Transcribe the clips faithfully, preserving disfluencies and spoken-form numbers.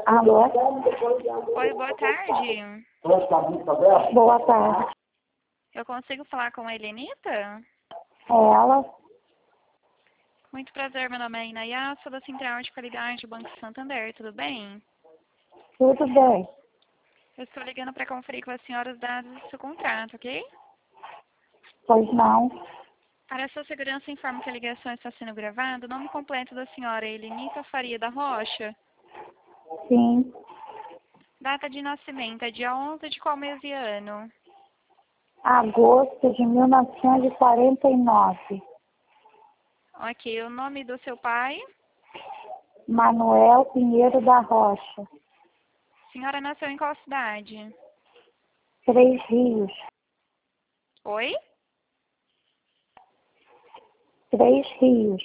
Alô? Oi, boa tarde. Boa tarde. Eu consigo falar com a Helenita? É ela? Muito prazer, meu nome é Inaya, sou da Central de Qualidade do Banco Santander, tudo bem? Tudo bem. Eu estou ligando para conferir com a senhora os dados do seu contrato, ok? Pois não. Para a sua segurança, informo que a ligação está sendo gravada. O nome completo da senhora é Helenita Faria da Rocha. Sim. Data de nascimento é dia onze de qual mês e ano? Agosto de mil novecentos e quarenta e nove. Ok, o nome do seu pai? Manuel Pinheiro da Rocha. A senhora nasceu em qual cidade? Três Rios. Oi? Três Rios.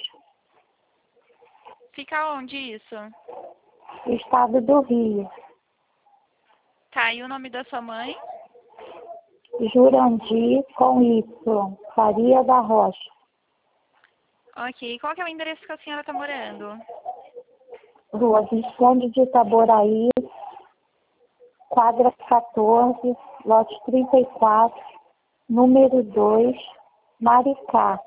Fica onde isso? Estado do Rio. Tá, e o nome da sua mãe? Jurandir com Y. Faria da Rocha. Ok, qual que é o endereço que a senhora está morando? Rua Visconde de Itaboraí. Quadra quatorze. Lote trinta e quatro. Número dois. Maricá.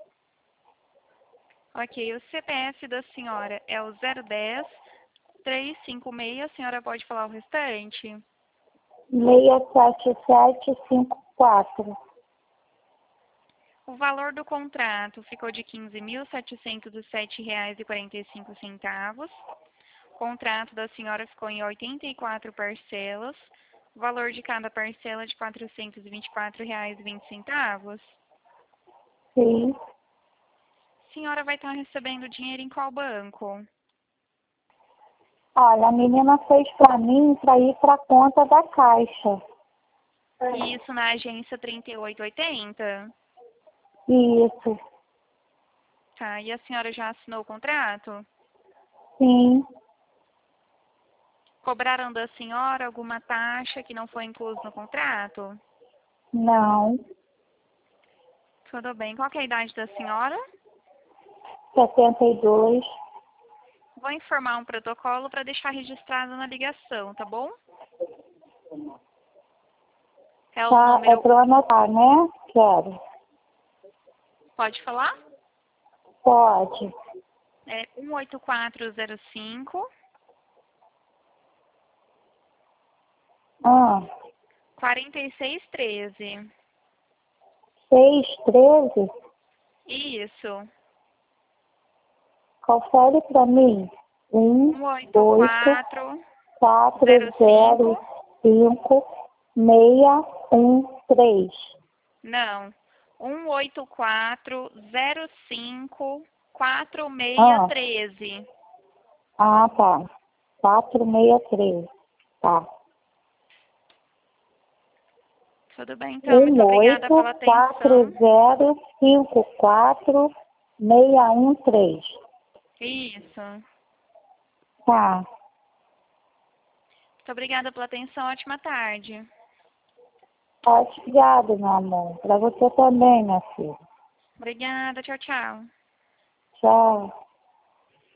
Ok, o C P F da senhora é o zero dez, trezentos e cinquenta e seis, a senhora pode falar o restante? seis sete sete cinco quatro. O valor do contrato ficou de quinze mil setecentos e sete reais e quarenta e cinco centavos. O contrato da senhora ficou em oitenta e quatro parcelas. O valor de cada parcela é de quatrocentos e vinte e quatro reais e vinte centavos. Sim. A senhora vai estar recebendo dinheiro em qual banco? Olha, a menina fez para mim para ir para a conta da Caixa. Isso na agência trinta e oito oitenta? Isso. Tá, e a senhora já assinou o contrato? Sim. Cobraram da senhora alguma taxa que não foi incluso no contrato? Não. Tudo bem. Qual que é a idade da senhora? setenta e dois. Vou informar um protocolo para deixar registrado na ligação, tá bom? É o Tá, é número... para eu anotar, né? Quero. Pode falar? Pode. É um oito quatro zero cinco, Ah, quatro seis um três. seis treze. Isso. Confere para mim. Um, um oito oito, quatro quatro, zero zero, cinco. cinco, seis, um, três. Não. um oito quatro zero cinco, quatro seis um Ah, três. ah, tá. quatro seis três. Tá. Tudo bem, então. Muito Um obrigada oito pela quatro atenção. zero cinco quatro seis um três. Isso. Tá. Muito obrigada pela atenção. Ótima tarde. Obrigada, meu amor. Para você também, minha filha. Obrigada. Tchau, tchau. Tchau.